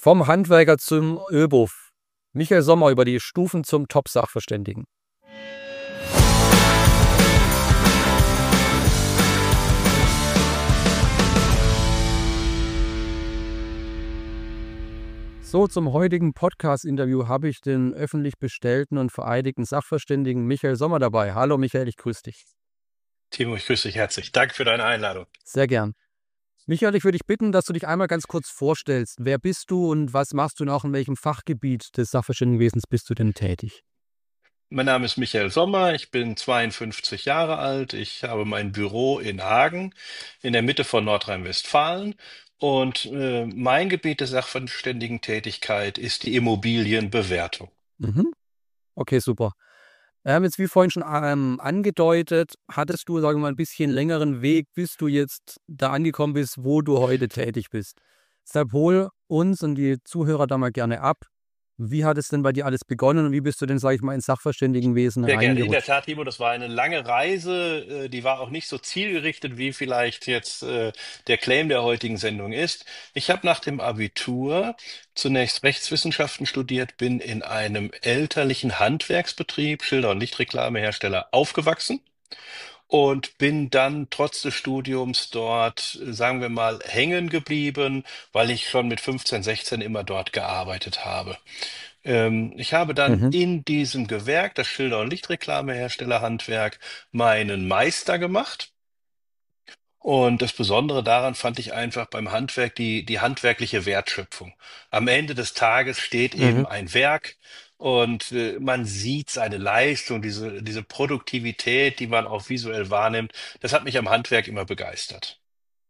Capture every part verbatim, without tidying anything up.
Vom Handwerker zum ÖBUF. Michael Sommer über die Stufen zum Top-Sachverständigen. So, zum heutigen Podcast-Interview habe ich den öffentlich bestellten und vereidigten Sachverständigen Michael Sommer dabei. Hallo Michael, ich grüße dich. Timo, ich grüße dich herzlich. Danke für deine Einladung. Sehr gern. Michael, ich würde dich bitten, dass du dich einmal ganz kurz vorstellst. Wer bist du und was machst du und auch in welchem Fachgebiet des Sachverständigenwesens bist du denn tätig? Mein Name ist Michael Sommer, ich bin zweiundfünfzig Jahre alt. Ich habe mein Büro in Hagen in der Mitte von Nordrhein-Westfalen und äh, mein Gebiet der Sachverständigentätigkeit ist die Immobilienbewertung. Mhm. Okay, super. Ähm, jetzt wie vorhin schon ähm, angedeutet, hattest du, sagen wir mal, ein bisschen längeren Weg, bis du jetzt da angekommen bist, wo du heute tätig bist. Deshalb hol uns und die Zuhörer da mal gerne ab. Wie hat es denn bei dir alles begonnen und wie bist du denn, sage ich mal, ins Sachverständigenwesen Sehr gerne. In der reingerutscht? Tat, Timo, das war eine lange Reise. äh, Die war auch nicht so zielgerichtet, wie vielleicht jetzt äh, der Claim der heutigen Sendung ist. Ich habe nach dem Abitur zunächst Rechtswissenschaften studiert, bin in einem elterlichen Handwerksbetrieb, Schilder- und Lichtreklamehersteller, aufgewachsen und bin dann trotz des Studiums dort, äh, sagen wir mal, hängen geblieben, weil ich schon mit fünfzehn, sechzehn immer dort gearbeitet habe. Ähm, ich habe dann Mhm. in diesem Gewerk, das Schilder- und Lichtreklameherstellerhandwerk, meinen Meister gemacht. Und das Besondere daran fand ich einfach beim Handwerk die, die handwerkliche Wertschöpfung. Am Ende des Tages steht eben Mhm. ein Werk und äh, man sieht seine Leistung, diese, diese Produktivität, die man auch visuell wahrnimmt. Das hat mich am Handwerk immer begeistert.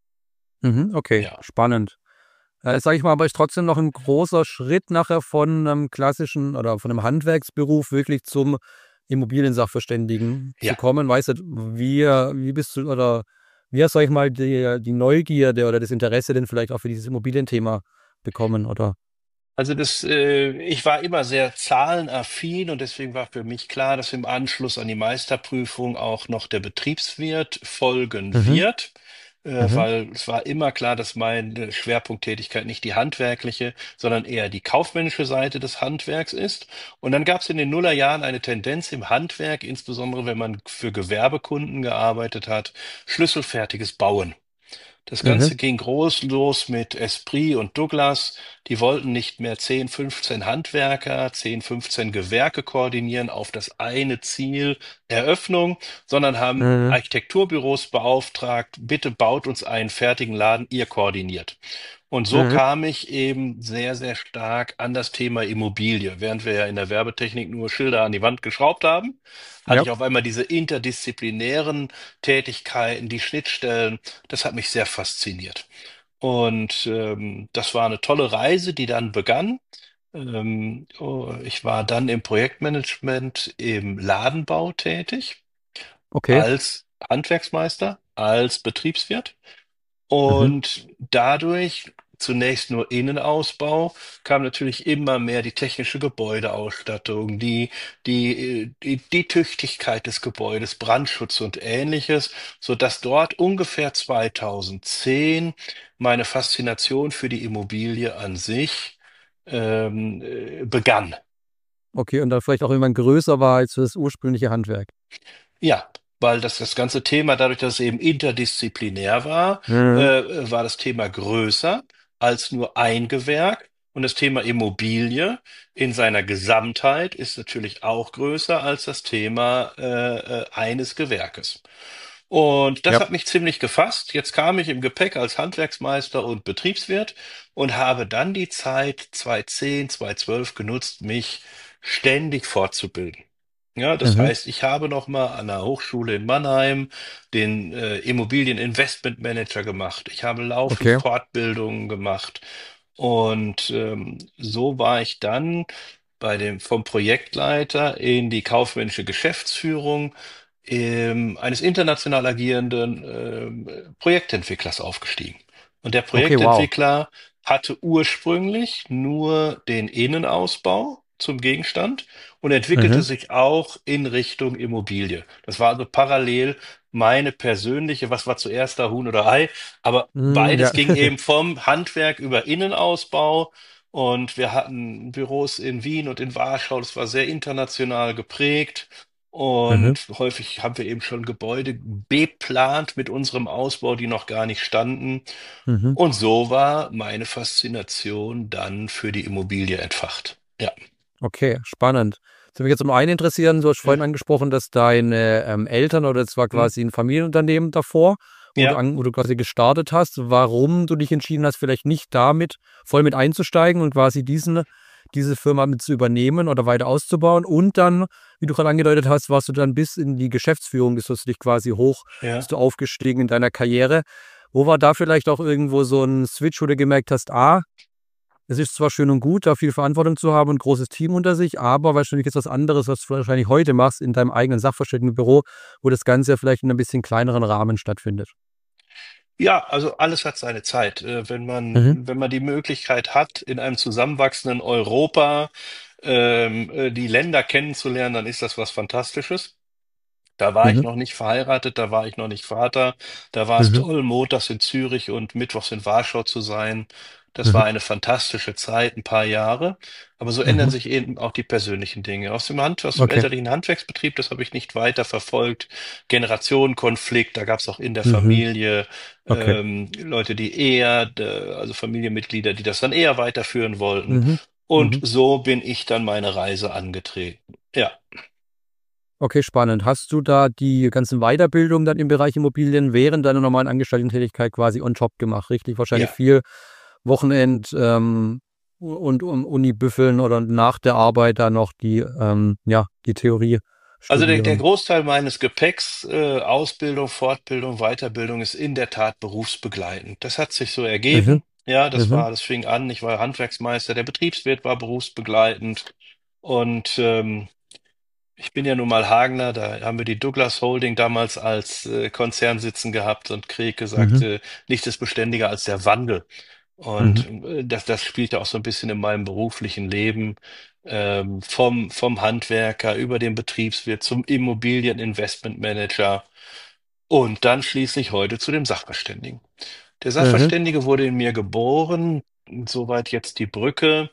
Mhm. Okay, Ja. spannend. Äh, sage ich mal, aber ist trotzdem noch ein großer Schritt nachher von einem klassischen oder von einem Handwerksberuf wirklich zum Immobiliensachverständigen zu Ja. kommen. Weißt du, wie, wie bist du oder wie hast, sag ich mal, die, die Neugierde oder das Interesse denn vielleicht auch für dieses Immobilienthema bekommen? Oder? Also das, äh, ich war immer sehr zahlenaffin und deswegen war für mich klar, dass im Anschluss an die Meisterprüfung auch noch der Betriebswirt folgen Mhm. wird, äh, Mhm. weil es war immer klar, dass meine Schwerpunkttätigkeit nicht die handwerkliche, sondern eher die kaufmännische Seite des Handwerks ist. Und dann gab es in den Nullerjahren eine Tendenz im Handwerk, insbesondere wenn man für Gewerbekunden gearbeitet hat, schlüsselfertiges Bauen. Das Mhm. Ganze ging groß los mit Esprit und Douglas. Die wollten nicht mehr zehn, fünfzehn Handwerker, zehn, fünfzehn Gewerke koordinieren auf das eine Ziel Eröffnung, sondern haben Mhm. Architekturbüros beauftragt, bitte baut uns einen fertigen Laden, ihr koordiniert. Und so Mhm. kam ich eben sehr, sehr stark an das Thema Immobilie. Während wir ja in der Werbetechnik nur Schilder an die Wand geschraubt haben, hatte Ja. ich auf einmal diese interdisziplinären Tätigkeiten, die Schnittstellen. Das hat mich sehr fasziniert. Und ähm, das war eine tolle Reise, die dann begann. Ähm, oh, ich war dann im Projektmanagement im Ladenbau tätig, Okay. als Handwerksmeister, als Betriebswirt. Mhm. Und dadurch, zunächst nur Innenausbau, kam natürlich immer mehr die technische Gebäudeausstattung, die, die, äh, die, die Tüchtigkeit des Gebäudes, Brandschutz und ähnliches, sodass dort ungefähr zweitausendzehn meine Faszination für die Immobilie an sich ähm, äh, begann. Okay, und dann vielleicht auch irgendwann größer war als das ursprüngliche Handwerk. Ja, weil das, das ganze Thema, dadurch, dass es eben interdisziplinär war, Mhm. äh, war das Thema größer als nur ein Gewerk. Und das Thema Immobilie in seiner Gesamtheit ist natürlich auch größer als das Thema äh, äh, eines Gewerkes. Und das Ja. hat mich ziemlich gefasst. Jetzt kam ich im Gepäck als Handwerksmeister und Betriebswirt und habe dann die Zeit zweitausendzehn, zweitausendzwölf genutzt, mich ständig fortzubilden. Ja, das Mhm. heißt, ich habe noch mal an der Hochschule in Mannheim den äh, Immobilieninvestment Manager gemacht. Ich habe laufend Okay. Fortbildungen gemacht und ähm, so war ich dann bei dem vom Projektleiter in die kaufmännische Geschäftsführung ähm, eines international agierenden ähm, Projektentwicklers aufgestiegen. Und der Okay, wow. Projektentwickler hatte ursprünglich nur den Innenausbau zum Gegenstand und entwickelte Mhm. sich auch in Richtung Immobilie. Das war also parallel meine persönliche, was war zuerst da, Huhn oder Ei, aber Mhm, beides ja. ging eben vom Handwerk über Innenausbau Und wir hatten Büros in Wien und in Warschau. Das war sehr international geprägt. Mhm. Und häufig haben wir eben schon Gebäude beplant mit unserem Ausbau, die noch gar nicht standen. Mhm. Und so war meine Faszination dann für die Immobilie entfacht. Ja. Okay, spannend. Das würde mich jetzt zum einen interessieren, du hast Ja. vorhin angesprochen, dass deine ähm, Eltern oder es war Hm? quasi ein Familienunternehmen davor, wo du, Ja. an, wo du quasi gestartet hast, warum du dich entschieden hast, vielleicht nicht damit voll mit einzusteigen und quasi diesen, diese Firma mit zu übernehmen oder weiter auszubauen. Und dann, wie du gerade angedeutet hast, warst du dann bis in die Geschäftsführung, das hast du dich quasi hoch, Ja. bist du aufgestiegen in deiner Karriere. Wo war da vielleicht auch irgendwo so ein Switch, wo du gemerkt hast, ah, es ist zwar schön und gut, da viel Verantwortung zu haben und ein großes Team unter sich, aber wahrscheinlich ist was anderes, was du wahrscheinlich heute machst in deinem eigenen Sachverständigenbüro, wo das Ganze ja vielleicht in ein bisschen kleineren Rahmen stattfindet. Ja, also alles hat seine Zeit. Äh, Wenn Mhm. man, wenn man die Möglichkeit hat, in einem zusammenwachsenden Europa ähm, äh, die Länder kennenzulernen, dann ist das was Fantastisches. Da war ich Mhm. noch nicht verheiratet, da war ich noch nicht Vater. Da war es Mhm. toll, montags in Zürich und mittwochs in Warschau zu sein. Das Mhm. war eine fantastische Zeit, ein paar Jahre. Aber so ändern Mhm. sich eben auch die persönlichen Dinge. Aus dem Hand, aus dem Okay. elterlichen Handwerksbetrieb, das habe ich nicht weiter verfolgt. Generationenkonflikt, da gab es auch in der Mhm. Familie Okay. ähm, Leute, die eher, äh, also Familienmitglieder, die das dann eher weiterführen wollten. Mhm. Und Mhm. so bin ich dann meine Reise angetreten. Ja. Okay, spannend. Hast du da die ganzen Weiterbildungen dann im Bereich Immobilien während deiner normalen Angestellten-Tätigkeit quasi on top gemacht, richtig? Wahrscheinlich Ja. viel Wochenend ähm, und um Uni büffeln oder nach der Arbeit dann noch die, ähm, ja, die Theorie Also der, der studieren. Großteil meines Gepäcks, äh, Ausbildung, Fortbildung, Weiterbildung ist in der Tat berufsbegleitend. Das hat sich so Mhm. ergeben. Ja, das Mhm. war, das fing an. Ich war Handwerksmeister, der Betriebswirt war berufsbegleitend. Und ähm, ich bin ja nun mal Hagener, da haben wir die Douglas Holding damals als äh, Konzern sitzen gehabt und Krieg gesagt, Mhm. äh, nichts ist beständiger als der Wandel. Mhm. Und äh, das, das spielt ja auch so ein bisschen in meinem beruflichen Leben, ähm, vom, vom Handwerker über den Betriebswirt zum Immobilieninvestmentmanager und dann schließlich heute zu dem Sachverständigen. Der Mhm. Sachverständige wurde in mir geboren, soweit jetzt die Brücke.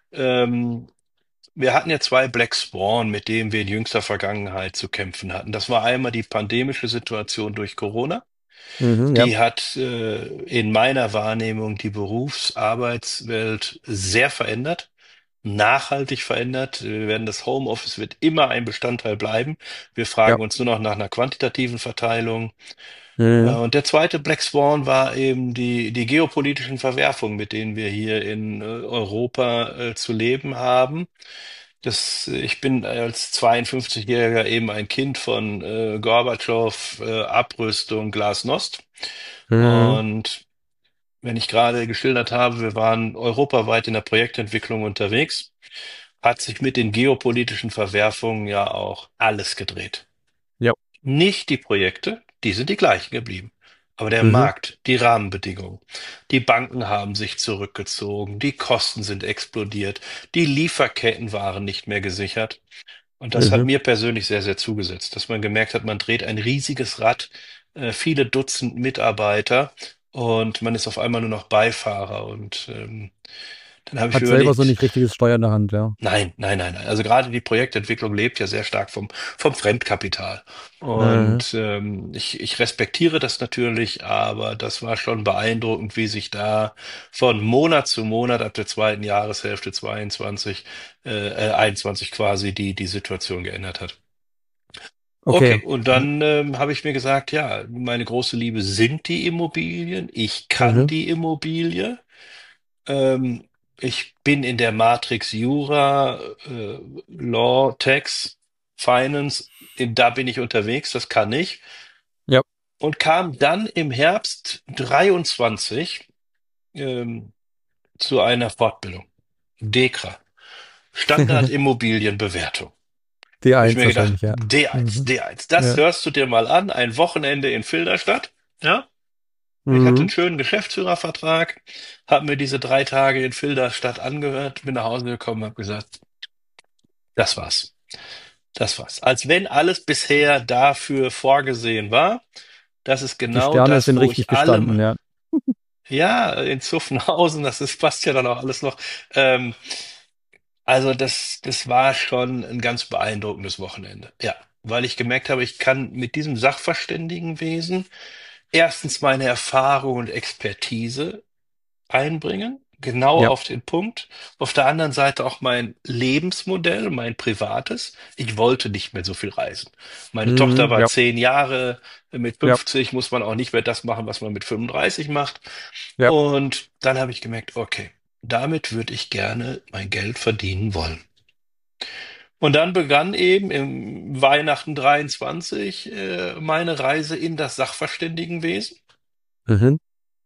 Ähm, Wir hatten ja zwei Black Swan, mit denen wir in jüngster Vergangenheit zu kämpfen hatten. Das war einmal die pandemische Situation durch Corona. Mhm. Ja. Die hat äh, in meiner Wahrnehmung die Berufsarbeitswelt sehr verändert, nachhaltig verändert. Wir werden das Homeoffice wird immer ein Bestandteil bleiben. Wir Ja. fragen uns nur noch nach einer quantitativen Verteilung. Äh, Mhm. Und der zweite Black Swan war eben die, die geopolitischen Verwerfungen, mit denen wir hier in äh, Europa äh, zu leben haben. Das, ich bin als zweiundfünfzig-Jähriger eben ein Kind von äh, Gorbatschow, äh, Abrüstung, Glasnost. Mhm. Und wenn ich gerade geschildert habe, wir waren europaweit in der Projektentwicklung unterwegs, hat sich mit den geopolitischen Verwerfungen ja auch alles gedreht. Ja. Nicht die Projekte, die sind die gleichen geblieben. Aber der Mhm. Markt, die Rahmenbedingungen. Die Banken haben sich zurückgezogen, die Kosten sind explodiert, die Lieferketten waren nicht mehr gesichert. Und das hat Mhm. mir persönlich sehr, sehr zugesetzt, dass man gemerkt hat, man dreht ein riesiges Rad, äh, viele Dutzend Mitarbeiter und man ist auf einmal nur noch Beifahrer. Und ähm, dann habe ich Hat selber so überlegt, nicht richtiges Steuer in der Hand, ja. nein, nein, nein, nein. Also gerade die Projektentwicklung lebt ja sehr stark vom, vom Fremdkapital. Mhm. Und ähm, ich, ich respektiere das natürlich, aber das war schon beeindruckend, wie sich da von Monat zu Monat ab der zweiten Jahreshälfte zweiundzwanzig, äh, äh, einundzwanzig quasi die, die Situation geändert hat. Okay. Okay, und dann ähm, habe ich mir gesagt, ja, meine große Liebe sind die Immobilien. Ich kann Mhm. die Immobilie. Ähm, Ich bin in der Matrix Jura, äh, Law, Tax, Finance, in, da bin ich unterwegs, das kann ich. Ja. Und kam dann im Herbst dreiundzwanzig ähm, zu einer Fortbildung. DEKRA, Standardimmobilienbewertung. Die Habe ich eins mir gedacht, wahrscheinlich, ja. D eins, Mhm. D eins, das Ja. hörst du dir mal an, ein Wochenende in Filderstadt. Ja? Ich hatte einen Mhm. schönen Geschäftsführervertrag, habe mir diese drei Tage in Filderstadt angehört, bin nach Hause gekommen, habe gesagt, das war's. Das war's. Als wenn alles bisher dafür vorgesehen war. Das ist Die genau Sterne das, sind wo richtig ich alle, gestanden, ja. Ja, in Zuffenhausen, das ist, passt ja dann auch alles noch. Ähm, also das, das war schon ein ganz beeindruckendes Wochenende. Ja, weil ich gemerkt habe, ich kann mit diesem Sachverständigenwesen erstens meine Erfahrung und Expertise einbringen, genau Ja. auf den Punkt. Auf der anderen Seite auch mein Lebensmodell, mein privates. Ich wollte nicht mehr so viel reisen. Meine Tochter Mhm, war ja, zehn Jahre, mit ja, fünfzig muss man auch nicht mehr das machen, was man mit fünfunddreißig macht. ja. Und dann habe ich gemerkt, okay, damit würde ich gerne mein Geld verdienen wollen. Und dann begann eben im Weihnachten dreiundzwanzig äh, meine Reise in das Sachverständigenwesen. Mhm.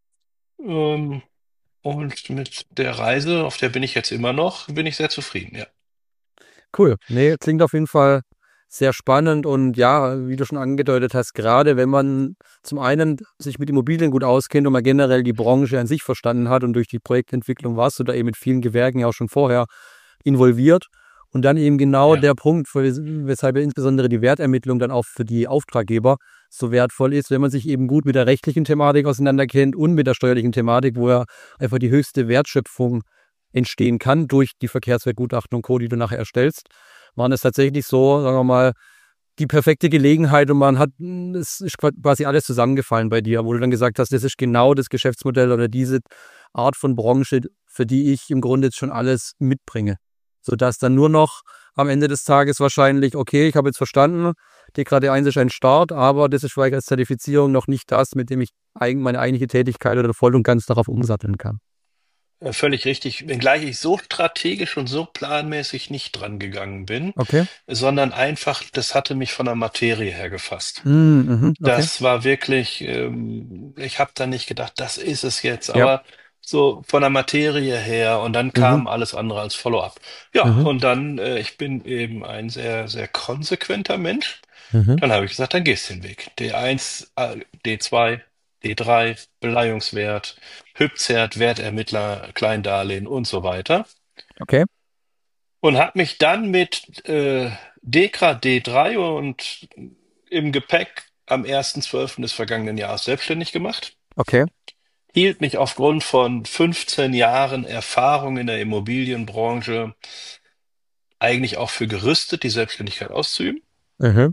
Ähm, und mit der Reise, auf der bin ich jetzt immer noch, bin ich sehr zufrieden, ja. Cool. Nee, klingt auf jeden Fall sehr spannend und ja, wie du schon angedeutet hast, gerade wenn man zum einen sich mit Immobilien gut auskennt und man generell die Branche an sich verstanden hat und durch die Projektentwicklung warst du da eben mit vielen Gewerken ja auch schon vorher involviert und dann eben genau Ja, der Punkt, wes- weshalb ja insbesondere die Wertermittlung dann auch für die Auftraggeber so wertvoll ist, wenn man sich eben gut mit der rechtlichen Thematik auseinanderkennt und mit der steuerlichen Thematik, wo ja einfach die höchste Wertschöpfung entstehen kann durch die Verkehrswertgutachten und Co., die du nachher erstellst, waren es tatsächlich so, sagen wir mal, die perfekte Gelegenheit und man hat, es ist quasi alles zusammengefallen bei dir, wo du dann gesagt hast, das ist genau das Geschäftsmodell oder diese Art von Branche, für die ich im Grunde jetzt schon alles mitbringe. Sodass dann nur noch am Ende des Tages wahrscheinlich, okay, ich habe jetzt verstanden, D K D eins ist ein Start, aber das ist vielleicht als Zertifizierung noch nicht das, mit dem ich eigen, meine eigentliche Tätigkeit oder voll und ganz darauf umsatteln kann. äh, völlig richtig. Wenngleich ich so strategisch und so planmäßig nicht dran gegangen bin, Okay. sondern einfach, das hatte mich von der Materie her gefasst. Mm, mhm, okay. Das war wirklich, ähm, ich habe da nicht gedacht, das ist es jetzt, Ja. aber so von der Materie her und dann Mhm. kam alles andere als Follow-up. Ja, Mhm. und dann, äh, ich bin eben ein sehr, sehr konsequenter Mensch. Mhm. Dann habe ich gesagt, dann gehst du den Weg. D eins, äh, D zwei, D drei, Beleihungswert, Hübzert, Wertermittler, Kleindarlehen und so weiter. Okay. Und habe mich dann mit äh, Dekra D drei und im Gepäck am ersten zwölften des vergangenen Jahres selbstständig gemacht. Okay. Hielt mich aufgrund von fünfzehn Jahren Erfahrung in der Immobilienbranche eigentlich auch für gerüstet, die Selbstständigkeit auszuüben. Mhm.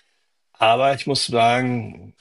Aber ich muss sagen,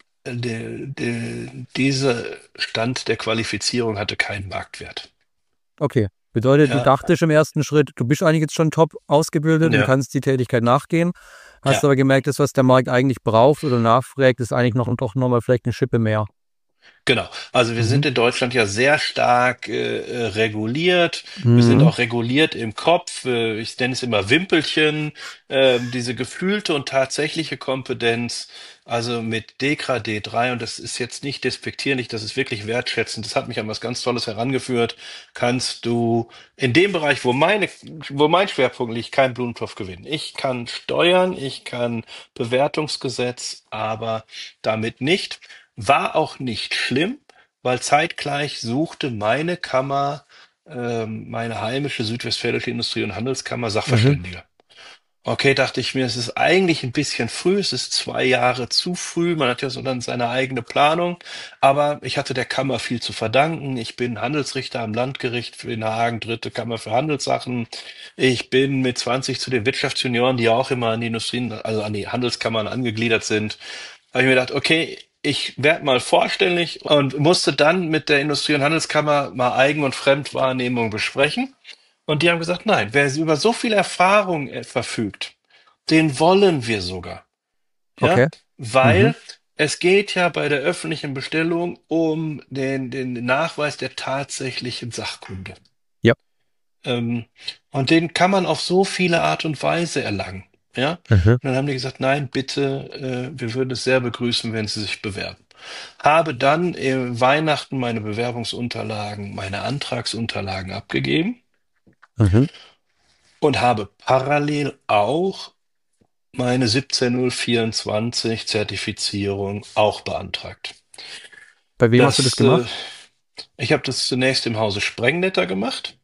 der, der, dieser Stand der Qualifizierung hatte keinen Marktwert. Okay. Bedeutet, du Ja, dachtest im ersten Schritt, du bist eigentlich jetzt schon top ausgebildet und ja, kannst die Tätigkeit nachgehen, hast ja. aber gemerkt, das, was der Markt eigentlich braucht oder nachfragt, ist eigentlich noch doch nochmal vielleicht eine Schippe mehr. Genau. Also wir Mhm. sind in Deutschland ja sehr stark äh, äh, reguliert. Wir sind Mhm. auch reguliert im Kopf. Äh, ich nenne es immer Wimpelchen. Äh, diese gefühlte und tatsächliche Kompetenz. Also mit Dekra D drei, und das ist jetzt nicht despektierlich, das ist wirklich wertschätzend. Das hat mich an was ganz Tolles herangeführt. Kannst du in dem Bereich, wo meine, wo mein Schwerpunkt liegt, keinen Blumentopf gewinnen. Ich kann steuern, ich kann Bewertungsgesetz, aber damit nicht. War auch nicht schlimm, weil zeitgleich suchte meine Kammer, ähm, meine heimische Südwestfälische Industrie- und Handelskammer Mhm. Sachverständige. Okay, dachte ich mir, es ist eigentlich ein bisschen früh, es ist zwei Jahre zu früh, man hat ja so dann seine eigene Planung, aber ich hatte der Kammer viel zu verdanken. Ich bin Handelsrichter am Landgericht in Hagen, dritte Kammer für Handelssachen. Ich bin mit zwanzig zu den Wirtschaftsjunioren, die ja auch immer an die Industrien, also an die Handelskammern angegliedert sind. Habe ich mir gedacht, okay, ich werde mal vorstellig und musste dann mit der Industrie- und Handelskammer mal Eigen- und Fremdwahrnehmung besprechen. Und die haben gesagt, nein, wer über so viel Erfahrung äh, verfügt, den wollen wir sogar. Ja, Okay. Mhm. weil es geht ja bei der öffentlichen Bestellung um den, den Nachweis der tatsächlichen Sachkunde. Ja. Ähm, und den kann man auf so viele Art und Weise erlangen. Ja, und Mhm. dann haben die gesagt, nein, bitte, äh, wir würden es sehr begrüßen, wenn Sie sich bewerben. Habe dann im Weihnachten meine Bewerbungsunterlagen, meine Antragsunterlagen abgegeben Mhm. und habe parallel auch meine siebzehn null vierundzwanzig Zertifizierung auch beantragt. Bei wem hast du das Das, äh, gemacht? ich habe das zunächst im Hause Sprengnetter gemacht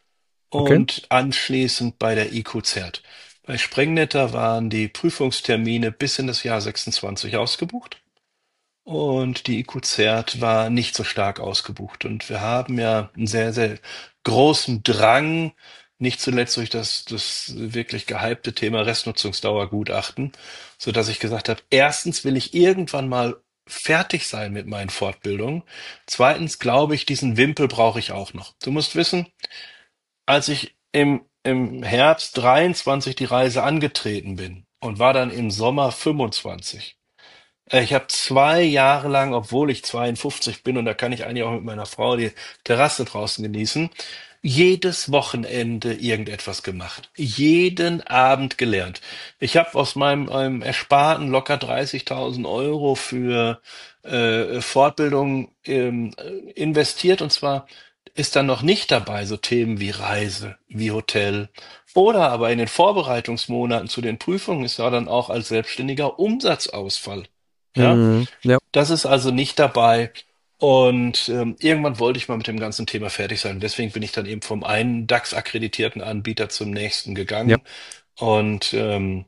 Okay. und anschließend bei der I Q Zert. Bei Sprengnetter waren die Prüfungstermine bis in das Jahr sechsundzwanzig ausgebucht. und die I Q-Cert war nicht so stark ausgebucht. Und wir haben ja einen sehr, sehr großen Drang, nicht zuletzt durch das, das wirklich gehypte Thema Restnutzungsdauergutachten, so dass ich gesagt habe, erstens will ich irgendwann mal fertig sein mit meinen Fortbildungen. Zweitens glaube ich, diesen Wimpel brauche ich auch noch. Du musst wissen, als ich im, im Herbst dreiundzwanzig die Reise angetreten bin und war dann im Sommer fünfundzwanzig. Äh, Ich habe zwei Jahre lang, obwohl ich zweiundfünfzig bin, und da kann ich eigentlich auch mit meiner Frau die Terrasse draußen genießen, jedes Wochenende irgendetwas gemacht. Jeden Abend gelernt. Ich habe aus meinem, meinem Ersparten locker dreißigtausend Euro für äh, Fortbildung ähm, äh, investiert. Und zwar ist dann noch nicht dabei so Themen wie Reise, wie Hotel. Oder aber in den Vorbereitungsmonaten zu den Prüfungen ist ja dann auch als selbstständiger Umsatzausfall. Ja, Mhm. Ja, das ist also nicht dabei. Und ähm, irgendwann wollte ich mal mit dem ganzen Thema fertig sein. Deswegen bin ich dann eben vom einen DAX-akkreditierten Anbieter zum nächsten ja. gegangen. Und ähm,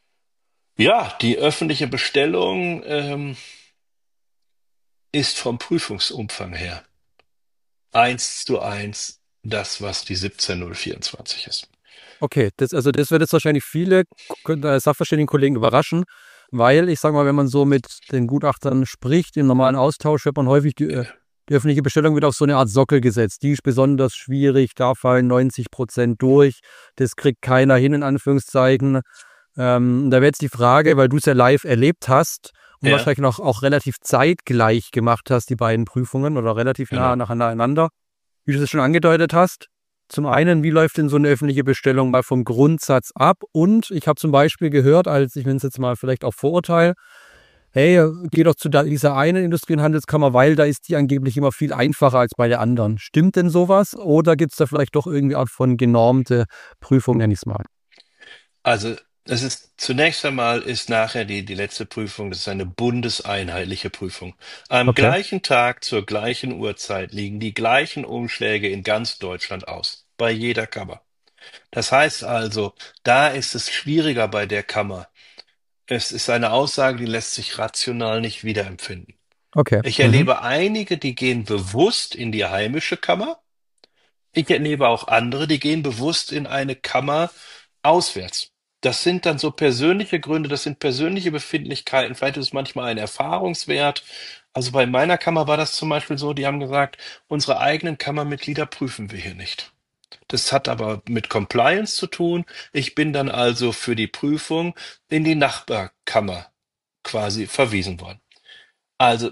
ja, die öffentliche Bestellung ähm, ist vom Prüfungsumfang her eins zu eins das, was die siebzehn null vierundzwanzig ist. Okay, das, also das wird jetzt wahrscheinlich viele K- äh, Sachverständigenkollegen überraschen, weil ich sage mal, wenn man so mit den Gutachtern spricht, im normalen Austausch hört man häufig, die, äh, die öffentliche Bestellung wird auf so eine Art Sockel gesetzt. Die ist besonders schwierig, da fallen neunzig Prozent durch, das kriegt keiner hin, in Anführungszeichen. Ähm, da wäre jetzt die Frage, weil du es ja live erlebt hast und Ja, wahrscheinlich noch auch relativ zeitgleich gemacht hast, die beiden Prüfungen oder relativ nah genau. nacheinander, wie du es schon angedeutet hast. Zum einen, wie läuft denn so eine öffentliche Bestellung mal vom Grundsatz ab? Und ich habe zum Beispiel gehört, als ich nenne es jetzt mal vielleicht auch Vorurteil, hey, geh doch zu da- dieser einen Industrie- und Handelskammer, weil da ist die angeblich immer viel einfacher als bei der anderen. Stimmt denn sowas? Oder gibt es da vielleicht doch irgendwie Art von genormte Prüfung, nenne ich es mal? Also es ist zunächst einmal ist nachher die, die letzte Prüfung, das ist eine bundeseinheitliche Prüfung. Am Okay, gleichen Tag zur gleichen Uhrzeit liegen die gleichen Umschläge in ganz Deutschland aus, bei jeder Kammer. Das heißt also, da ist es schwieriger bei der Kammer. Es ist eine Aussage, die lässt sich rational nicht wiederempfinden. okay. Ich Mhm. erlebe einige, die gehen bewusst in die heimische Kammer. Ich erlebe auch andere, die gehen bewusst in eine Kammer auswärts. Das sind dann so persönliche Gründe, das sind persönliche Befindlichkeiten. Vielleicht ist es manchmal ein Erfahrungswert. Also bei meiner Kammer war das zum Beispiel so, die haben gesagt, unsere eigenen Kammermitglieder prüfen wir hier nicht. Das hat aber mit Compliance zu tun. Ich bin dann also für die Prüfung in die Nachbarkammer quasi verwiesen worden. Also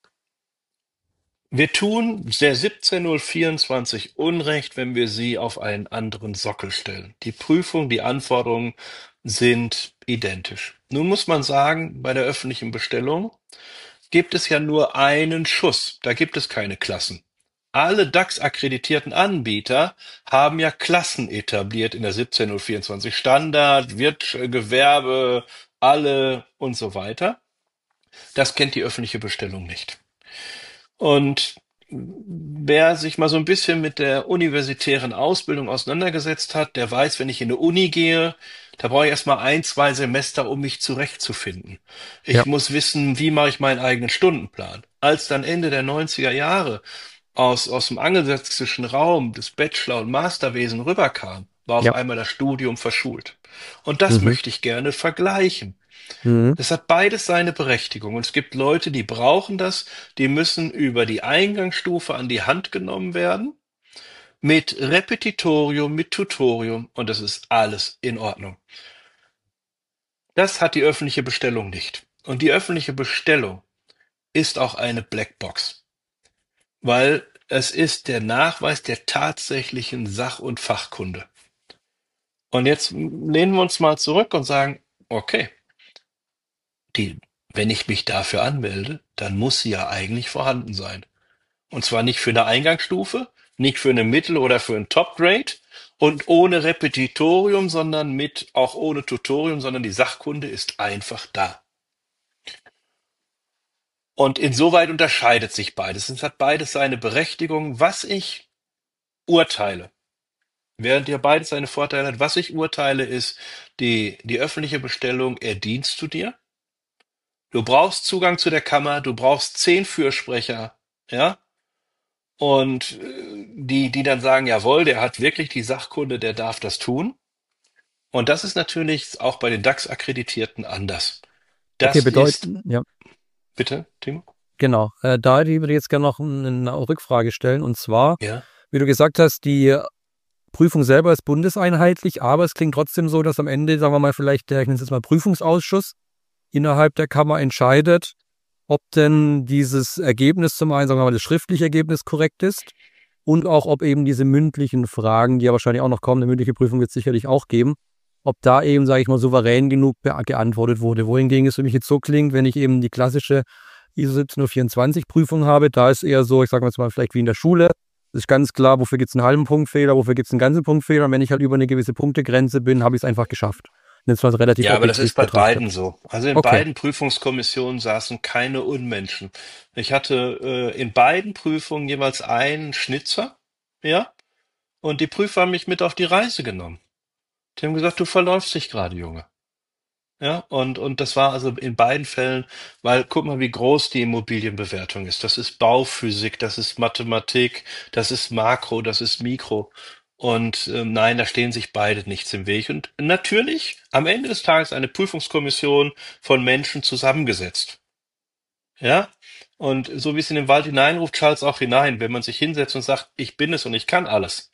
wir tun der siebzehn null vierundzwanzig Unrecht, wenn wir sie auf einen anderen Sockel stellen. Die Prüfung, die Anforderungen sind identisch. Nun muss man sagen, bei der öffentlichen Bestellung gibt es ja nur einen Schuss. Da gibt es keine Klassen. Alle DAX-akkreditierten Anbieter haben ja Klassen etabliert in der siebzehn null vierundzwanzig Standard, Wirt, Gewerbe, alle und so weiter. Das kennt die öffentliche Bestellung nicht. Und wer sich mal so ein bisschen mit der universitären Ausbildung auseinandergesetzt hat, der weiß, wenn ich in eine Uni gehe, da brauche ich erstmal ein, zwei Semester, um mich zurechtzufinden. Ja, Ich muss wissen, wie mache ich meinen eigenen Stundenplan. Als dann Ende der neunziger Jahre aus, aus dem angelsächsischen Raum des Bachelor- und Masterwesen rüberkam, war auf ja. einmal das Studium verschult. Und das Mhm. möchte ich gerne vergleichen. Mhm. Das hat beides seine Berechtigung. Und es gibt Leute, die brauchen das, die müssen über die Eingangsstufe an die Hand genommen werden, mit Repetitorium, mit Tutorium, und das ist alles in Ordnung. Das hat die öffentliche Bestellung nicht. Und die öffentliche Bestellung ist auch eine Blackbox, weil es ist der Nachweis der tatsächlichen Sach- und Fachkunde. Und jetzt lehnen wir uns mal zurück und sagen, okay, die, wenn ich mich dafür anmelde, dann muss sie ja eigentlich vorhanden sein. Und zwar nicht für eine Eingangsstufe, nicht für eine Mittel- oder für ein Top-Grade und ohne Repetitorium, sondern mit, auch ohne Tutorium, sondern die Sachkunde ist einfach da. Und insoweit unterscheidet sich beides. Es hat beides seine Berechtigung. Was ich urteile, während ja beides seine Vorteile hat, was ich urteile, ist, die, die öffentliche Bestellung erdienst du dir. Du brauchst Zugang zu der Kammer, du brauchst zehn Fürsprecher, ja, und äh, die, die dann sagen, jawohl, der hat wirklich die Sachkunde, der darf das tun. Und das ist natürlich auch bei den DAX-Akkreditierten anders. Okay, Das ist, bedeuten, ja, bitte, Timo? genau. Äh, da würde ich jetzt gerne noch eine Rückfrage stellen. Und zwar, Ja. wie du gesagt hast, die Prüfung selber ist bundeseinheitlich, aber es klingt trotzdem so, dass am Ende, sagen wir mal, vielleicht der, ich nenne es jetzt mal Prüfungsausschuss innerhalb der Kammer entscheidet, ob denn dieses Ergebnis zum einen, sagen wir mal, das schriftliche Ergebnis korrekt ist und auch, ob eben diese mündlichen Fragen, die ja wahrscheinlich auch noch kommen, eine mündliche Prüfung wird es sicherlich auch geben, ob da eben, sage ich mal, souverän genug be- geantwortet wurde. Wohingegen es für mich jetzt so klingt, wenn ich eben die klassische I S O siebzehn Prüfung habe, da ist eher so, ich sage mal vielleicht wie in der Schule, es ist ganz klar, wofür gibt es einen halben Punktfehler, wofür gibt es einen ganzen Punktfehler. Und wenn ich halt über eine gewisse Punktegrenze bin, habe ich es einfach geschafft. Jetzt mal relativ Ja, aber das ist objektiv bei betrachtet. beiden so. Also in Okay, beiden Prüfungskommissionen saßen keine Unmenschen. Ich hatte äh, in beiden Prüfungen jeweils einen Schnitzer, ja, und die Prüfer haben mich mit auf die Reise genommen. Die haben gesagt, du verläufst dich gerade, Junge. Ja, und, und das war also in beiden Fällen, weil guck mal, wie groß die Immobilienbewertung ist. Das ist Bauphysik, das ist Mathematik, das ist Makro, das ist Mikro. Und ähm, nein, da stehen sich beide nichts im Weg. Und natürlich am Ende des Tages eine Prüfungskommission von Menschen zusammengesetzt. Ja, und so wie es in den Wald hineinruft, schallt es auch hinein. Wenn man sich hinsetzt und sagt, ich bin es und ich kann alles.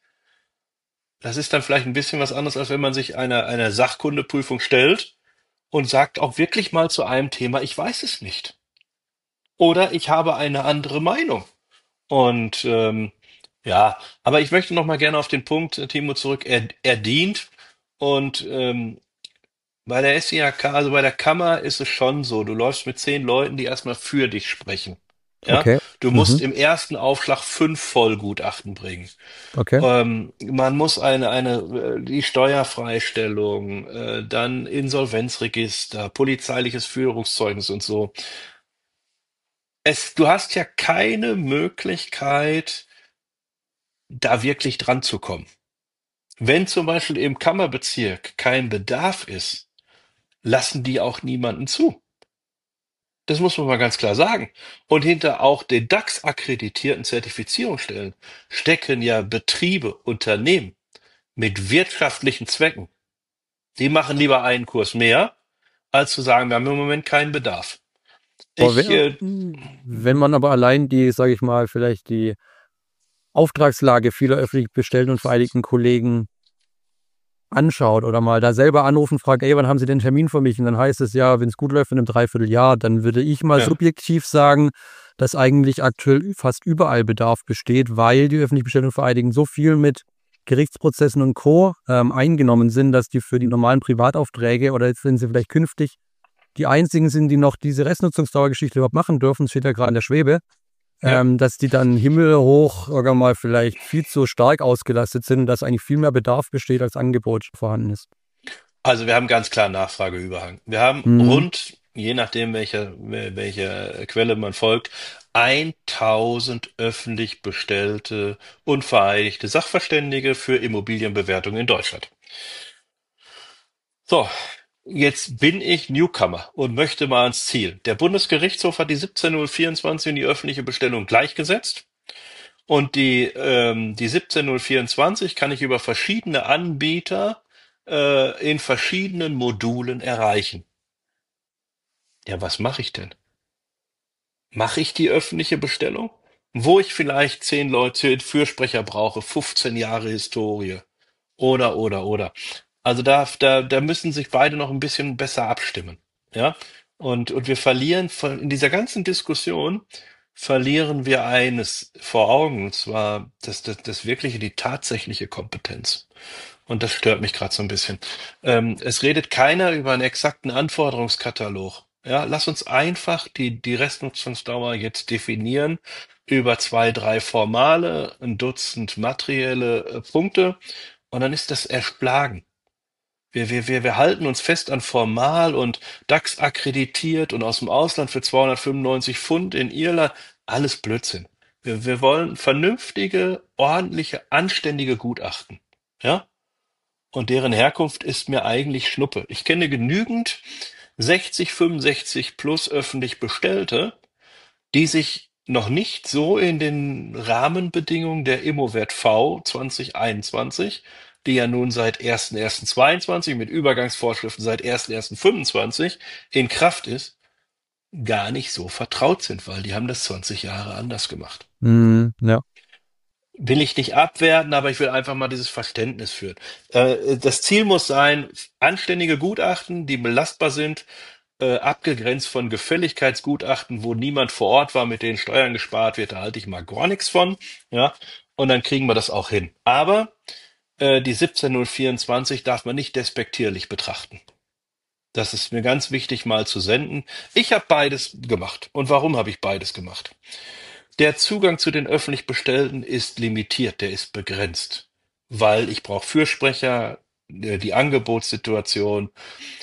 Das ist dann vielleicht ein bisschen was anderes, als wenn man sich einer, einer Sachkundeprüfung stellt und sagt auch wirklich mal zu einem Thema, ich weiß es nicht. Oder ich habe eine andere Meinung. Und ähm, ja, aber ich möchte noch mal gerne auf den Punkt, äh, Timo, zurück. Er, er dient und ähm, bei der S I H K, also bei der Kammer ist es schon so, du läufst mit zehn Leuten, die erstmal für dich sprechen. Ja, okay, du musst mhm, im ersten Aufschlag fünf Vollgutachten bringen. okay. Ähm, man muss eine, eine, äh, die Steuerfreistellung, äh, dann Insolvenzregister, polizeiliches Führungszeugnis und so. Es, du hast ja keine Möglichkeit, da wirklich dran zu kommen. Wenn zum Beispiel im Kammerbezirk kein Bedarf ist, lassen die auch niemanden zu. Das muss man mal ganz klar sagen. Und hinter auch den DAX-akkreditierten Zertifizierungsstellen stecken ja Betriebe, Unternehmen mit wirtschaftlichen Zwecken. Die machen lieber einen Kurs mehr, als zu sagen, wir haben im Moment keinen Bedarf. Aber Ich, wer, äh, wenn man aber allein die, sage ich mal, vielleicht die Auftragslage vieler öffentlich bestellten und vereidigten Kollegen anschaut oder mal da selber anrufen, fragt, ey, wann haben Sie den Termin für mich? Und dann heißt es ja, wenn es gut läuft, in einem Dreivierteljahr, dann würde ich mal ja, subjektiv sagen, dass eigentlich aktuell fast überall Bedarf besteht, weil die öffentlich bestellten und vereidigten so viel mit Gerichtsprozessen und Co. Ähm, eingenommen sind, dass die für die normalen Privataufträge oder jetzt sind sie vielleicht künftig die einzigen sind, die noch diese Restnutzungsdauergeschichte überhaupt machen dürfen, steht ja gerade in der Schwebe, ja. ähm, dass die dann himmelhoch irgendwann mal vielleicht viel zu stark ausgelastet sind, dass eigentlich viel mehr Bedarf besteht, als Angebot vorhanden ist. Also wir haben ganz klar Nachfrageüberhang. Wir haben Mhm. rund, je nachdem welcher, welcher Quelle man folgt, tausend öffentlich bestellte und vereidigte Sachverständige für Immobilienbewertung in Deutschland. So, jetzt bin ich Newcomer und möchte mal ans Ziel. Der Bundesgerichtshof hat die siebzehn null vierundzwanzig in die öffentliche Bestellung gleichgesetzt. Und die, ähm, die siebzehn null vierundzwanzig kann ich über verschiedene Anbieter äh, in verschiedenen Modulen erreichen. Ja, was mache ich denn? Mache ich die öffentliche Bestellung? Wo ich vielleicht zehn Leute, Fürsprecher brauche, fünfzehn Jahre Historie. Oder, oder, oder. Also da, da, da müssen sich beide noch ein bisschen besser abstimmen. Ja? Und, und wir verlieren von, in dieser ganzen Diskussion verlieren wir eines vor Augen, und zwar das, das, das wirkliche, die tatsächliche Kompetenz. Und das stört mich gerade so ein bisschen. Ähm, es redet keiner über einen exakten Anforderungskatalog. Ja, lass uns einfach die, die Restnutzungsdauer jetzt definieren über zwei, drei formale, ein Dutzend materielle äh, Punkte und dann ist das erschlagen. Wir, wir, wir, wir halten uns fest an formal und DAX akkreditiert und aus dem Ausland für zweihundertfünfundneunzig Pfund in Irland. Alles Blödsinn. Wir, wir wollen vernünftige, ordentliche, anständige Gutachten. Ja? Und deren Herkunft ist mir eigentlich Schnuppe. Ich kenne genügend sechzig, fünfundsechzig plus öffentlich Bestellte, die sich noch nicht so in den Rahmenbedingungen der Immowert V zwanzig einundzwanzig, die ja nun seit erster erster zweiundzwanzig mit Übergangsvorschriften seit erster erster fünfundzwanzig in Kraft ist, gar nicht so vertraut sind, weil die haben das zwanzig Jahre anders gemacht. Mhm, ja. Will ich nicht abwerten, aber ich will einfach mal dieses Verständnis führen. Äh, das Ziel muss sein, anständige Gutachten, die belastbar sind, äh, abgegrenzt von Gefälligkeitsgutachten, wo niemand vor Ort war, mit denen Steuern gespart wird, da halte ich mal gar nichts von. Ja, und dann kriegen wir das auch hin. Aber äh, die siebzehn null vierundzwanzig darf man nicht despektierlich betrachten. Das ist mir ganz wichtig mal zu senden. Ich habe beides gemacht. Und warum habe ich beides gemacht? Der Zugang zu den öffentlich Bestellten ist limitiert, der ist begrenzt, weil ich brauche Fürsprecher, äh, die Angebotssituation.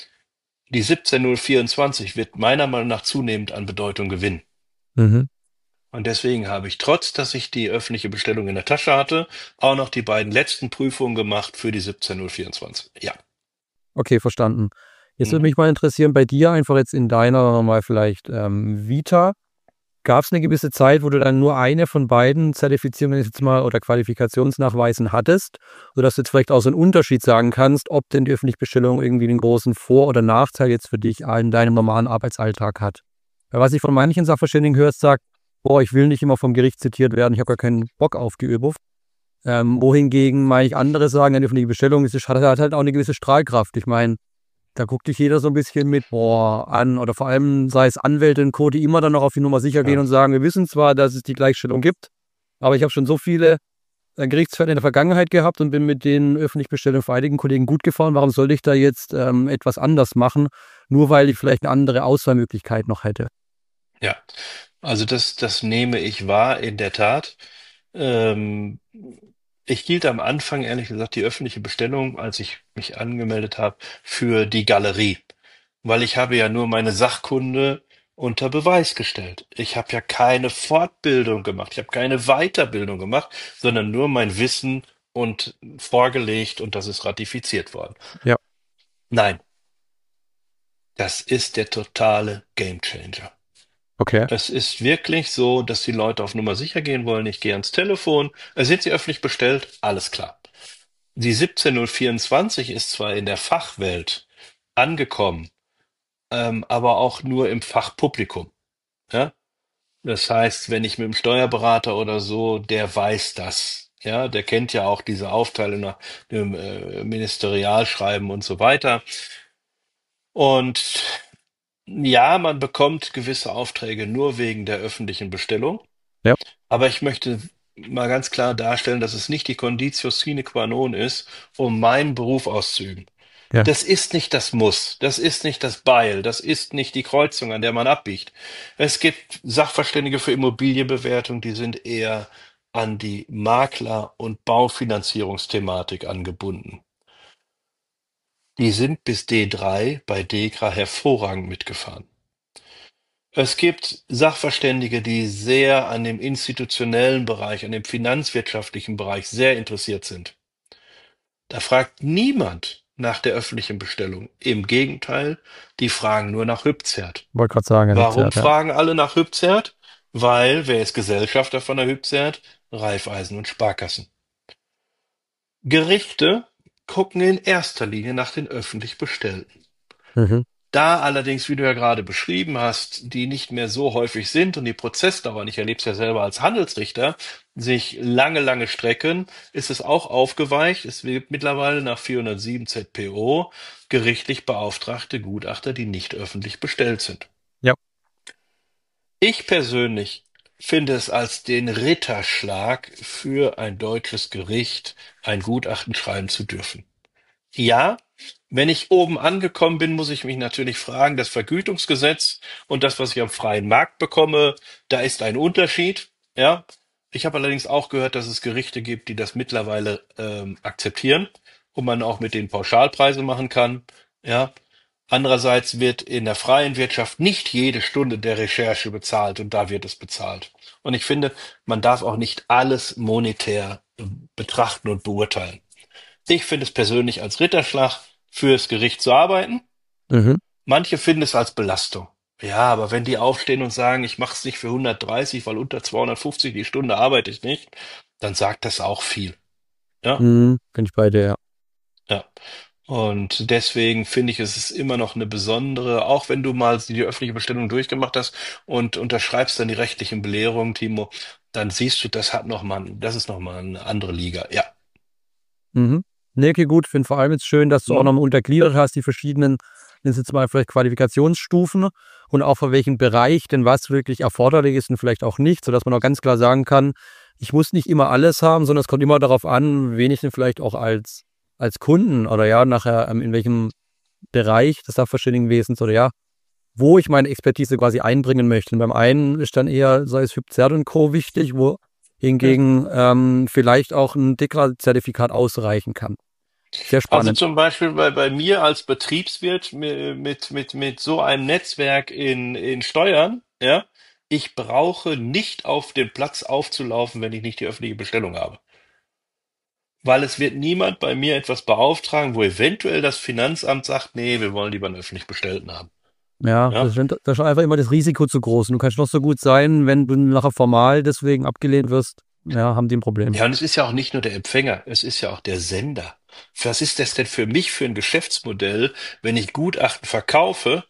Die siebzehn null vierundzwanzig wird meiner Meinung nach zunehmend an Bedeutung gewinnen. Mhm. Und deswegen habe ich, trotz dass ich die öffentliche Bestellung in der Tasche hatte, auch noch die beiden letzten Prüfungen gemacht für die siebzehn null vierundzwanzig. Ja. Okay, verstanden. Jetzt würde Mhm. mich mal interessieren, bei dir einfach jetzt in deiner mal vielleicht ähm, Vita, gab es eine gewisse Zeit, wo du dann nur eine von beiden Zertifizierungen jetzt mal oder Qualifikationsnachweisen hattest, sodass du jetzt vielleicht auch so einen Unterschied sagen kannst, ob denn die öffentliche Bestellung irgendwie einen großen Vor- oder Nachteil jetzt für dich in deinem normalen Arbeitsalltag hat. Weil was ich von manchen Sachverständigen höre, sagt, boah, ich will nicht immer vom Gericht zitiert werden, ich habe gar keinen Bock auf die Übung. Ähm, wohingegen manche andere sagen, eine öffentliche Bestellung ist, hat, hat halt auch eine gewisse Strahlkraft. Ich meine, da guckt dich jeder so ein bisschen mit boah an oder vor allem sei es Anwälte und Co., die immer dann noch auf die Nummer sicher gehen Ja. und sagen, wir wissen zwar, dass es die Gleichstellung gibt, aber ich habe schon so viele äh, Gerichtsfälle in der Vergangenheit gehabt und bin mit den öffentlich Bestellungen für einigen Kollegen gut gefahren. Warum sollte ich da jetzt ähm, etwas anders machen, nur weil ich vielleicht eine andere Auswahlmöglichkeit noch hätte? Ja, also das, das nehme ich wahr, in der Tat. Ähm, ich hielt am Anfang, ehrlich gesagt, die öffentliche Bestellung, als ich mich angemeldet habe, für die Galerie, weil ich habe ja nur meine Sachkunde unter Beweis gestellt. Ich habe ja keine Fortbildung gemacht, ich habe keine Weiterbildung gemacht, sondern nur mein Wissen und vorgelegt und das ist ratifiziert worden. Ja, Nein, das ist der totale Gamechanger. okay. Es ist wirklich so, dass die Leute auf Nummer sicher gehen wollen. Ich gehe ans Telefon. Äh, Sind Sie öffentlich bestellt? Alles klar. Die siebzehn null vierundzwanzig ist zwar in der Fachwelt angekommen, ähm, aber auch nur im Fachpublikum. Ja? Das heißt, wenn ich mit dem Steuerberater oder so, der weiß das. Ja, der kennt ja auch diese Aufteilung nach dem äh, Ministerialschreiben und so weiter. Und ja, man bekommt gewisse Aufträge nur wegen der öffentlichen Bestellung. Ja, Aber ich möchte mal ganz klar darstellen, dass es nicht die Conditio sine qua non ist, um meinen Beruf auszuüben. ja. Das ist nicht das Muss, das ist nicht das Beil, das ist nicht die Kreuzung, an der man abbiegt. Es gibt Sachverständige für Immobilienbewertung, die sind eher an die Makler- und Baufinanzierungsthematik angebunden. Die sind bis D drei bei DEKRA hervorragend mitgefahren. Es gibt Sachverständige, die sehr an dem institutionellen Bereich, an dem finanzwirtschaftlichen Bereich sehr interessiert sind. Da fragt niemand nach der öffentlichen Bestellung. Im Gegenteil, die fragen nur nach Hübzert. Wollte gerade sagen, Herr Warum Lipzert, ja. fragen alle nach Hübzert? Weil, wer ist Gesellschafter von der Hübzert? Raiffeisen und Sparkassen. Gerichte gucken in erster Linie nach den öffentlich Bestellten. Mhm. Da allerdings, wie du ja gerade beschrieben hast, die nicht mehr so häufig sind und die Prozessdauern, ich erlebe es ja selber als Handelsrichter, sich lange, lange strecken, ist es auch aufgeweicht. Es gibt mittlerweile nach vierhundertsieben Z P O gerichtlich beauftragte Gutachter, die nicht öffentlich bestellt sind. Ja. Ich persönlich finde es als den Ritterschlag für ein deutsches Gericht, ein Gutachten schreiben zu dürfen. Ja, wenn ich oben angekommen bin, muss ich mich natürlich fragen, das Vergütungsgesetz und das, was ich am freien Markt bekomme, da ist ein Unterschied. Ja, ich habe allerdings auch gehört, dass es Gerichte gibt, die das mittlerweile ähm, akzeptieren und man auch mit den Pauschalpreise machen kann. Ja, andererseits wird in der freien Wirtschaft nicht jede Stunde der Recherche bezahlt und da wird es bezahlt. Und ich finde, man darf auch nicht alles monetär äh, betrachten und beurteilen. Ich finde es persönlich als Ritterschlag fürs Gericht zu arbeiten. Mhm. Manche finden es als Belastung. Ja, aber wenn die aufstehen und sagen, ich mache es nicht für hundertdreißig, weil unter zweihundertfünfzig die Stunde arbeite ich nicht, dann sagt das auch viel. Ja, Mhm, bin ich bei dir, ja. ja. Und deswegen finde ich, es ist immer noch eine besondere, auch wenn du mal die öffentliche Bestellung durchgemacht hast und unterschreibst dann die rechtlichen Belehrungen, Timo, dann siehst du, das hat noch mal, das ist noch mal eine andere Liga. Ja. Mhm. Nee, okay, gut. Finde vor allem jetzt schön, dass du auch Hm? nochmal untergliedert hast, die verschiedenen, nennen Sie jetzt mal vielleicht Qualifikationsstufen und auch für welchen Bereich denn was wirklich erforderlich ist und vielleicht auch nicht, sodass man auch ganz klar sagen kann, ich muss nicht immer alles haben, sondern es kommt immer darauf an, wen ich denn vielleicht auch als, als Kunden oder ja, nachher ähm, in welchem Bereich des Sachverständigenwesens oder ja, wo ich meine Expertise quasi einbringen möchte. Und beim einen ist dann eher, sei es Hypzert und Co. wichtig, wo hingegen ähm, vielleicht auch ein DEKRA-Zertifikat ausreichen kann. Sehr Also spannend. zum Beispiel bei, bei mir als Betriebswirt mi- mit, mit, mit so einem Netzwerk in, in Steuern, ja, ich brauche nicht auf den Platz aufzulaufen, wenn ich nicht die öffentliche Bestellung habe. Weil es wird niemand bei mir etwas beauftragen, wo eventuell das Finanzamt sagt, nee, wir wollen lieber einen öffentlich Bestellten haben. Ja, Ja? das ist, das ist einfach immer das Risiko zu groß. Und du kannst noch so gut sein, wenn du nachher formal deswegen abgelehnt wirst, ja, haben die ein Problem. Ja, und es ist ja auch nicht nur der Empfänger, es ist ja auch der Sender. Was ist das denn für mich für ein Geschäftsmodell, wenn ich Gutachten verkaufe?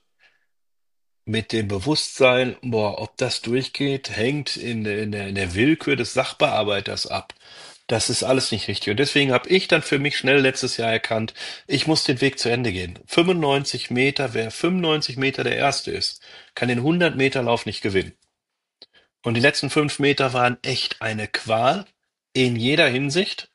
Mit dem Bewusstsein, boah, ob das durchgeht, hängt in der, in der, in der Willkür des Sachbearbeiters ab. Das ist alles nicht richtig. Und deswegen habe ich dann für mich schnell letztes Jahr erkannt, ich muss den Weg zu Ende gehen. fünfundneunzig Meter, wer fünfundneunzig Meter der Erste ist, kann den hundert Meter Lauf nicht gewinnen. Und die letzten fünf Meter waren echt eine Qual in jeder Hinsicht,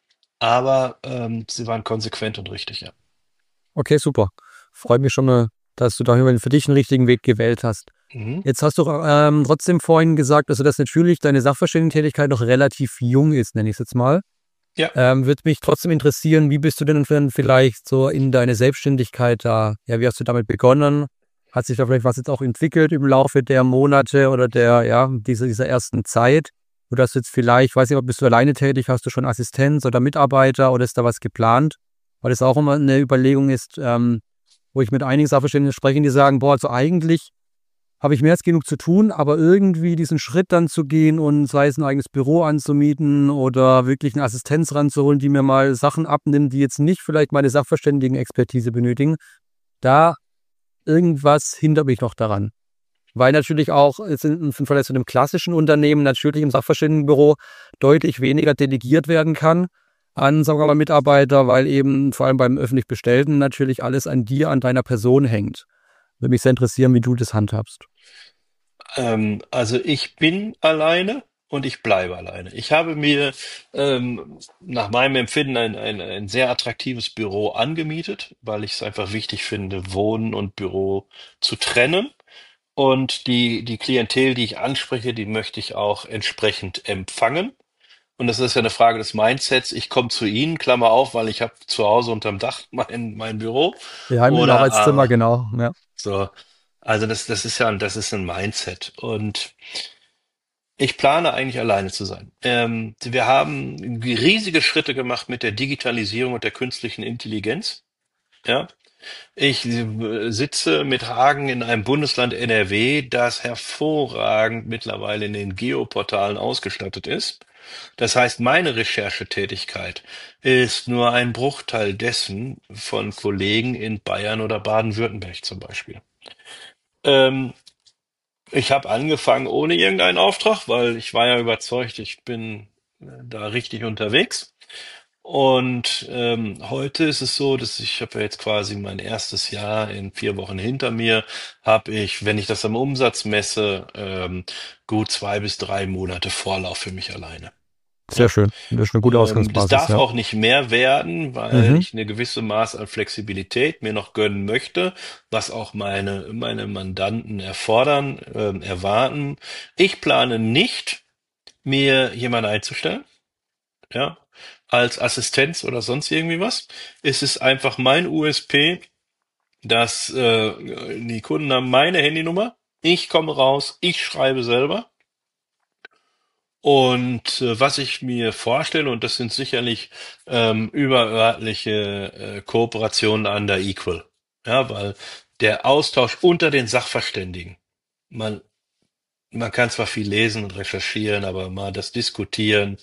aber ähm, sie waren konsequent und richtig, ja. Okay, super. Freut mich schon mal, dass du da für dich einen richtigen Weg gewählt hast. Mhm. Jetzt hast du ähm, trotzdem vorhin gesagt, also dass natürlich deine Sachverständigentätigkeit noch relativ jung ist, nenne ich es jetzt mal. Ja. Ähm, würde mich trotzdem interessieren, wie bist du denn dann vielleicht so in deine Selbstständigkeit da? Ja, wie hast du damit begonnen? Hat sich da vielleicht was jetzt auch entwickelt im Laufe der Monate oder der, ja, dieser, dieser ersten Zeit? Oder hast du jetzt vielleicht, weiß nicht, bist du alleine tätig, hast du schon Assistenz oder Mitarbeiter oder ist da was geplant? Weil das auch immer eine Überlegung ist, ähm, wo ich mit einigen Sachverständigen spreche, die sagen, boah, also eigentlich habe ich mehr als genug zu tun, aber irgendwie diesen Schritt dann zu gehen und sei es ein eigenes Büro anzumieten oder wirklich eine Assistenz ranzuholen, die mir mal Sachen abnimmt, die jetzt nicht vielleicht meine Sachverständigen-Expertise benötigen, da irgendwas hindert mich noch daran. Weil natürlich auch jetzt in, im Fall von einem klassischen Unternehmen natürlich im Sachverständigenbüro deutlich weniger delegiert werden kann an, sagen wir mal, Mitarbeiter, weil eben vor allem beim öffentlich Bestellten natürlich alles an dir, an deiner Person hängt. Würde mich sehr interessieren, wie du das handhabst. Ähm, also ich bin alleine und ich bleibe alleine. Ich habe mir ähm, nach meinem Empfinden ein, ein, ein sehr attraktives Büro angemietet, weil ich es einfach wichtig finde, Wohnen und Büro zu trennen. Und die, die Klientel, die ich anspreche, die möchte ich auch entsprechend empfangen. Und das ist ja eine Frage des Mindsets. Ich komme zu Ihnen, Klammer auf, weil ich habe zu Hause unterm Dach mein, mein Büro. Ja, im Arbeitszimmer, Oder äh, genau. Ja. so. Also das, das ist ja, ein- das ist ein Mindset. Und ich plane eigentlich alleine zu sein. Ähm, wir haben riesige Schritte gemacht mit der Digitalisierung und der künstlichen Intelligenz. Ja, ich äh, sitze mit Hagen in einem Bundesland N R W, das hervorragend mittlerweile in den Geoportalen ausgestattet ist. Das heißt, meine Recherchetätigkeit ist nur ein Bruchteil dessen von Kollegen in Bayern oder Baden-Württemberg zum Beispiel. Ähm, Ich habe angefangen ohne irgendeinen Auftrag, weil ich war ja überzeugt, ich bin äh, da richtig unterwegs. Und ähm, heute ist es so, dass ich habe ja jetzt quasi mein erstes Jahr in vier Wochen hinter mir, habe ich, wenn ich das am Umsatz messe, ähm, gut zwei bis drei Monate Vorlauf für mich alleine. Sehr Ja. schön. Das ist eine gute Ähm, das Ausgangsbasis, darf ja. auch nicht mehr werden, weil Mhm. ich eine gewisse Maß an Flexibilität mir noch gönnen möchte, was auch meine, meine Mandanten erfordern, ähm, erwarten. Ich plane nicht, mir jemanden einzustellen, ja, als Assistenz oder sonst irgendwie was. Es ist einfach mein U S P, dass äh, die Kunden haben meine Handynummer. Ich komme raus, ich schreibe selber. Und äh, was ich mir vorstelle, und das sind sicherlich ähm, überörtliche äh, Kooperationen under equal. Ja, weil der Austausch unter den Sachverständigen. Man, man kann zwar viel lesen und recherchieren, aber mal das Diskutieren,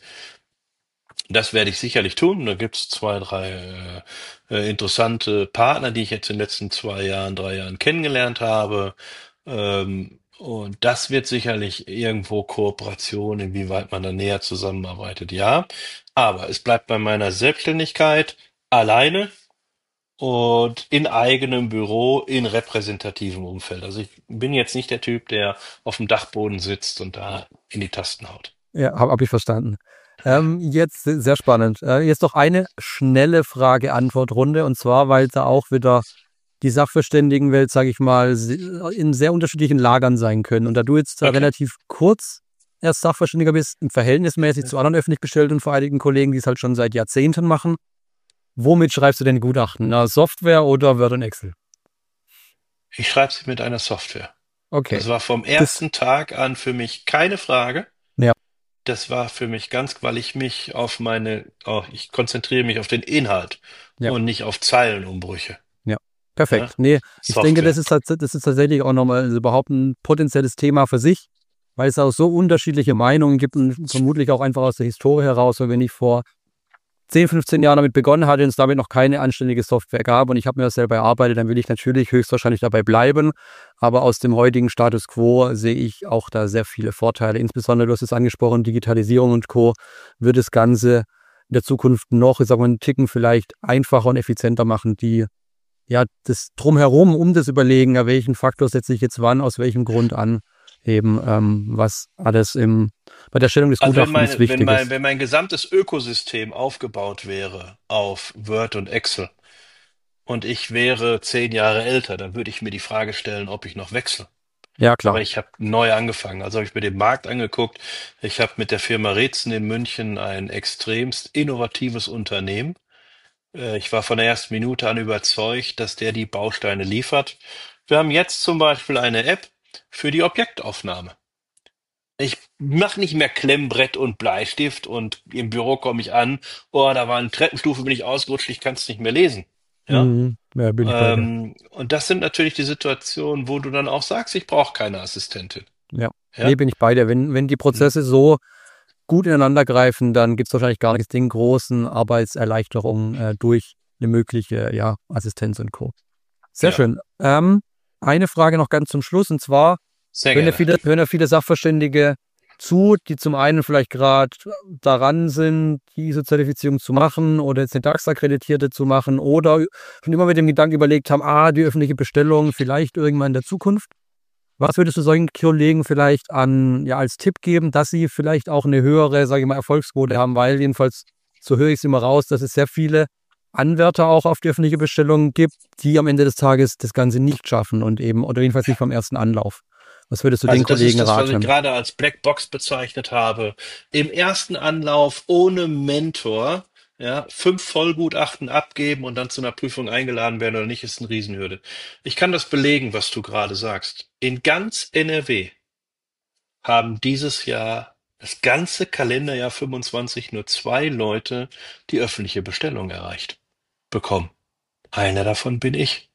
das werde ich sicherlich tun. Da gibt es zwei, drei äh, äh, interessante Partner, die ich jetzt in den letzten zwei Jahren, drei Jahren kennengelernt habe. Ähm, und das wird sicherlich irgendwo Kooperation, inwieweit man da näher zusammenarbeitet, ja. Aber es bleibt bei meiner Selbstständigkeit alleine und in eigenem Büro in repräsentativem Umfeld. Also ich bin jetzt nicht der Typ, der auf dem Dachboden sitzt und da in die Tasten haut. Ja, habe hab ich verstanden. Ähm, jetzt se- sehr spannend. Äh, jetzt noch eine schnelle Frage-Antwort-Runde und zwar, weil da auch wieder die Sachverständigenwelt, sage ich mal, se- in sehr unterschiedlichen Lagern sein können. Und da du jetzt äh, Okay. relativ kurz erst Sachverständiger bist, im Verhältnismäßig zu anderen öffentlich bestellten und vereidigten Kollegen, die es halt schon seit Jahrzehnten machen, womit schreibst du denn Gutachten? Na, Software oder Word und Excel? Ich schreibe sie mit einer Software. Okay. Das war vom Das, ersten Tag an für mich keine Frage. ja, Das war für mich ganz, weil ich mich auf meine, oh, ich konzentriere mich auf den Inhalt ja. und nicht auf Zeilenumbrüche. Ja, Ja? perfekt. Nee, ich denke, das Software. ist, tats- das ist tatsächlich auch nochmal also überhaupt ein potenzielles Thema für sich, weil es auch so unterschiedliche Meinungen gibt und vermutlich auch einfach aus der Historie heraus, weil wenn ich vor zehn, fünfzehn Jahren damit begonnen hatte und es damit noch keine anständige Software gab und ich habe mir das selber erarbeitet, dann will ich natürlich höchstwahrscheinlich dabei bleiben. Aber aus dem heutigen Status quo sehe ich auch da sehr viele Vorteile. Insbesondere, du hast es angesprochen, Digitalisierung und Co. wird das Ganze in der Zukunft noch, ich sag mal, einen Ticken vielleicht einfacher und effizienter machen, die ja, das Drumherum, um das Überlegen, ja, welchen Faktor setze ich jetzt wann, aus welchem Grund an, eben ähm, was alles im, bei der Stellung des Also wenn Gutachtens meine, wenn wichtig mein, ist. wenn mein gesamtes Ökosystem aufgebaut wäre auf Word und Excel und ich wäre zehn Jahre älter, dann würde ich mir die Frage stellen, ob ich noch wechsle. Ja, Aber klar. ich habe neu angefangen. Also habe ich mir den Markt angeguckt. Ich habe mit der Firma Retzen in München ein extremst innovatives Unternehmen. Äh, Ich war von der ersten Minute an überzeugt, dass der die Bausteine liefert. Wir haben jetzt zum Beispiel eine App für die Objektaufnahme. Ich mache nicht mehr Klemmbrett und Bleistift und im Büro komme ich an, oh, da war eine Treppenstufe, bin ich ausgerutscht, ich kann es nicht mehr lesen. Ja? Mhm. Ja, bin ich bei dir. Ähm, und das sind natürlich die Situationen, wo du dann auch sagst, ich brauche keine Assistentin. Ja. Nee, Ja? bin ich bei dir. Wenn, wenn die Hm? Prozesse so gut ineinander greifen, dann gibt es wahrscheinlich gar nichts den großen Arbeitserleichterungen äh, durch eine mögliche ja, Assistenz und Co. Sehr Ja, schön. Ähm, eine Frage noch ganz zum Schluss und zwar, sehr hören ja gerne. viele, hören ja viele Sachverständige zu, die zum einen vielleicht gerade daran sind, die I S O-Zertifizierung zu machen oder jetzt eine DAX-Akkreditierte zu machen oder schon immer mit dem Gedanken überlegt haben, ah, die öffentliche Bestellung vielleicht irgendwann in der Zukunft. Was würdest du solchen Kollegen vielleicht an, ja, als Tipp geben, dass sie vielleicht auch eine höhere, sage ich mal, Erfolgsquote haben, weil jedenfalls, so höre ich es immer raus, dass es sehr viele Anwärter auch auf die öffentliche Bestellung gibt, die am Ende des Tages das Ganze nicht schaffen und eben, oder jedenfalls nicht vom ersten Anlauf. Was würdest du den Also das ist Kollegen das, was ich raten? gerade als Black Box bezeichnet habe. Im ersten Anlauf ohne Mentor, ja, fünf Vollgutachten abgeben und dann zu einer Prüfung eingeladen werden oder nicht, ist eine Riesenhürde. Ich kann das belegen, was du gerade sagst. In ganz N R W haben dieses Jahr, das ganze Kalenderjahr fünfundzwanzig, nur zwei Leute die öffentliche Bestellung erreicht bekommen. Einer davon bin ich.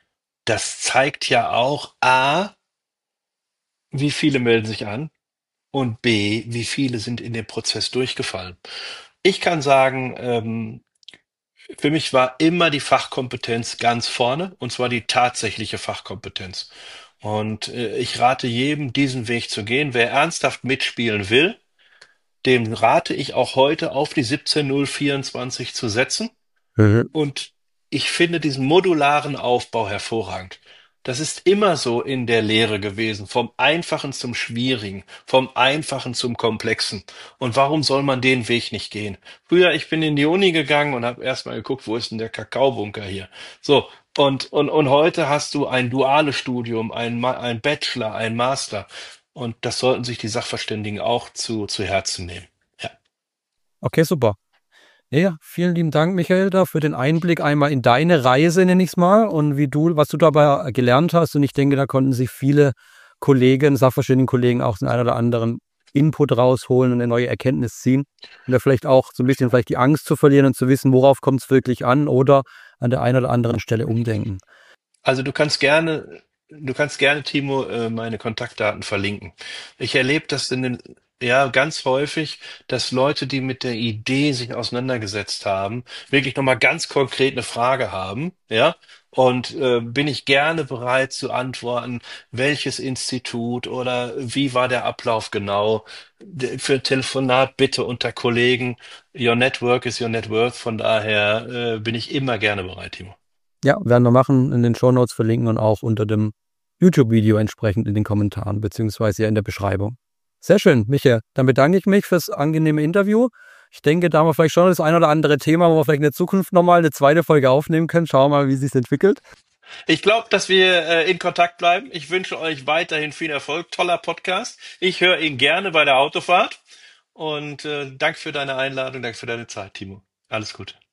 Das zeigt ja auch A, wie viele melden sich an und B, wie viele sind in dem Prozess durchgefallen. Ich kann sagen, ähm, für mich war immer die Fachkompetenz ganz vorne, und zwar die tatsächliche Fachkompetenz. Und äh, ich rate jedem, diesen Weg zu gehen. Wer ernsthaft mitspielen will, dem rate ich auch heute auf die siebzehn null vierundzwanzig zu setzen. Mhm. Und ich finde diesen modularen Aufbau hervorragend. Das ist immer so in der Lehre gewesen, vom Einfachen zum Schwierigen, vom Einfachen zum Komplexen. Und warum soll man den Weg nicht gehen? Früher, ich bin in die Uni gegangen und habe erstmal geguckt, wo ist denn der Kakaobunker hier? So, und, und, und heute hast du ein duales Studium, ein, Ma- ein Bachelor, ein Master. Und das sollten sich die Sachverständigen auch zu, zu Herzen nehmen. Ja. Okay, super. Ja, vielen lieben Dank, Michael, da für den Einblick einmal in deine Reise, nenne ich es mal, und wie du, was du dabei gelernt hast. Und ich denke, da konnten sich viele Kollegen, Sachverständigen-Kollegen auch den einen oder anderen Input rausholen und eine neue Erkenntnis ziehen. Und da vielleicht auch so ein bisschen vielleicht die Angst zu verlieren und zu wissen, worauf kommt es wirklich an oder an der einen oder anderen Stelle umdenken. Also du kannst gerne, du kannst gerne, Timo, äh, meine Kontaktdaten verlinken. Ich erlebe das in den, ja, ganz häufig, dass Leute, die mit der Idee sich auseinandergesetzt haben, wirklich nochmal ganz konkret eine Frage haben, ja. Und äh, bin ich gerne bereit zu antworten, welches Institut oder wie war der Ablauf genau? D- Für ein Telefonat bitte unter Kollegen. Your network is your net worth. Von daher äh, bin ich immer gerne bereit, Timo. Ja, werden wir machen, in den Shownotes verlinken und auch unter dem YouTube-Video entsprechend in den Kommentaren beziehungsweise ja in der Beschreibung. Sehr schön, Michael. Dann bedanke ich mich fürs angenehme Interview. Ich denke, da haben wir vielleicht schon das ein oder andere Thema, wo wir vielleicht in der Zukunft nochmal eine zweite Folge aufnehmen können. Schauen wir mal, wie es sich entwickelt. Ich glaube, dass wir äh, in Kontakt bleiben. Ich wünsche euch weiterhin viel Erfolg. Toller Podcast. Ich höre ihn gerne bei der Autofahrt. Und äh, danke für deine Einladung, danke für deine Zeit, Timo. Alles Gute.